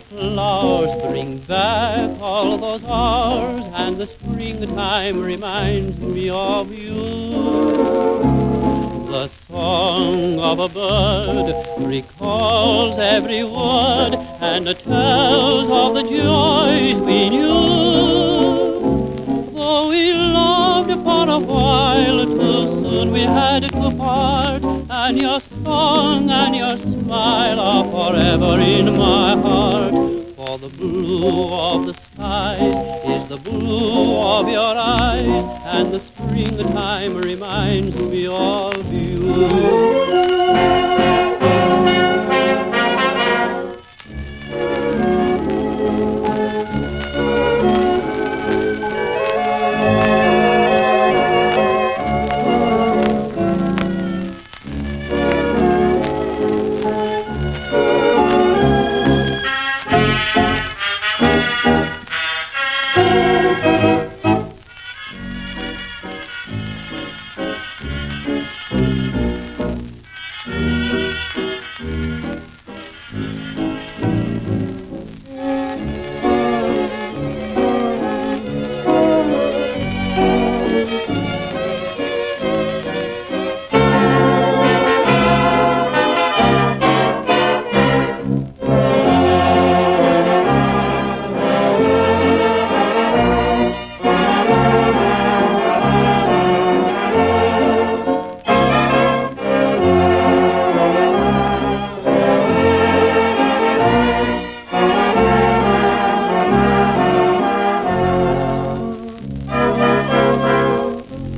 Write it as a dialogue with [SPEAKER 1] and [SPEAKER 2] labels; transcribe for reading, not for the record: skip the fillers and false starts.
[SPEAKER 1] flowers bring back all those hours, and the springtime reminds me of you. The song of a bird recalls every word and tells of the joys we knew. Though we loved for a while, too soon we had to part, and your song and your smile are forever in my heart. For the blue of the skies is the blue of your eyes, and the springtime reminds me of you.